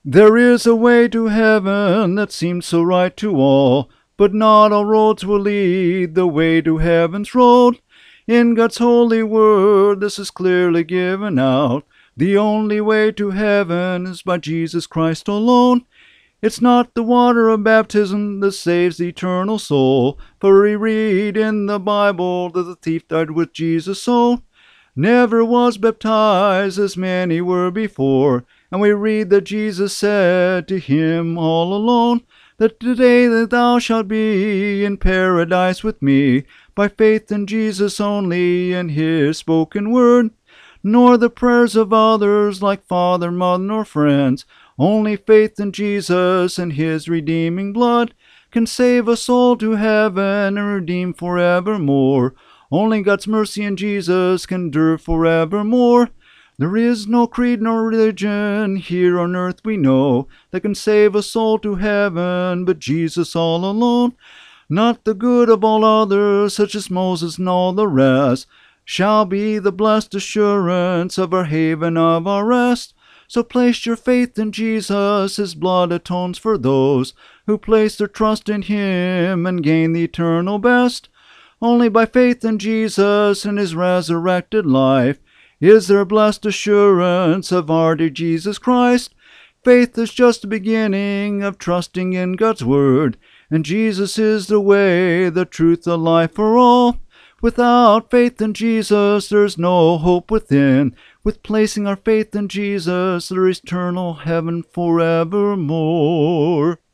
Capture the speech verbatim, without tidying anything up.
There is a way to heaven that seems so right to all, but not all roads will lead the way to heaven's road. In God's holy word this is clearly given out. The only way to heaven is by Jesus Christ alone. It's not the water of baptism that saves the eternal soul, for we read in the Bible that the thief died with Jesus' soul. Never was baptized as many were before, and we read that Jesus said to him all alone, that today that thou shalt be in paradise with me, by faith in Jesus only and his spoken word, nor the prayers of others like father, mother, or friends. Only faith in Jesus and his redeeming blood can save a soul to heaven and redeem forevermore. Only God's mercy in Jesus can endure forevermore. There is no creed nor religion here on earth we know that can save a soul to heaven but Jesus all alone. Not the good of all others, such as Moses and all the rest, shall be the blessed assurance of our haven of our rest. So place your faith in Jesus, his blood atones for those who place their trust in him and gain the eternal best. Only by faith in Jesus and his resurrected life is there blessed assurance of our dear Jesus Christ. Faith is just the beginning of trusting in God's word, and Jesus is the way, the truth, the life for all. Without faith in Jesus, there's no hope within. With placing our faith in Jesus, there is eternal heaven forevermore.